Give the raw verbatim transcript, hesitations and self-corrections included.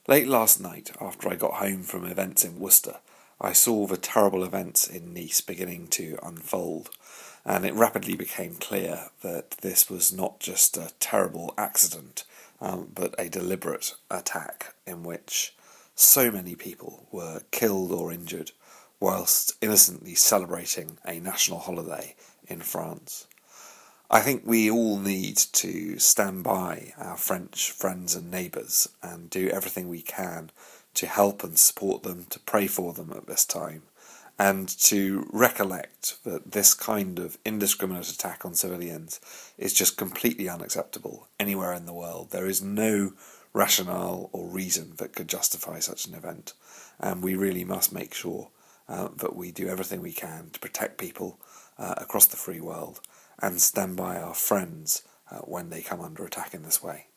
Late last night, after I got home from events in Worcester, I saw the terrible events in Nice beginning to unfold, and it rapidly became clear that this was not just a terrible accident, um, but a deliberate attack in which so many people were killed or injured whilst innocently celebrating a national holiday in France. I think we all need to stand by our French friends and neighbours and do everything we can to help and support them, to pray for them at this time, and to recollect that this kind of indiscriminate attack on civilians is just completely unacceptable anywhere in the world. There is no rationale or reason that could justify such an event, and we really must make sure uh, that we do everything we can to protect people uh, across the free world and stand by our friends uh, when they come under attack in this way.